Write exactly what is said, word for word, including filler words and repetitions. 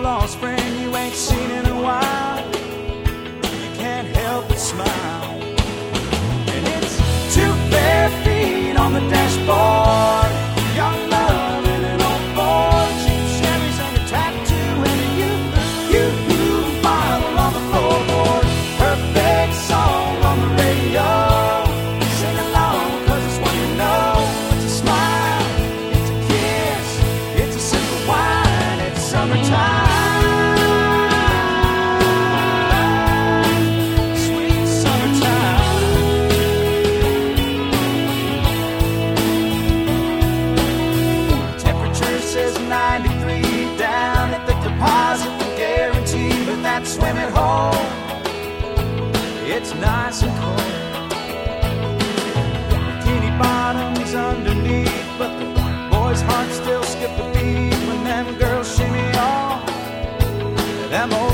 lost friend you ain't seen in a while. You can't help but smile. And it's two bare feet on the dashboard, young love and an old Ford, cheap Chevys and a tattoo and a you, you, you bottle on the floorboard. Perfect song on the radio. Sing along, cause it's one you know. It's a smile, it's a kiss, it's a sip of wine, it's summertime. Sweet summertime. Temperature says ninety-three down at the deposit guarantee, but that swimming hole, it's nice and cold. Bikini bottoms underneath, but the boys' hearts still skip a beat when them girls shimmy off them old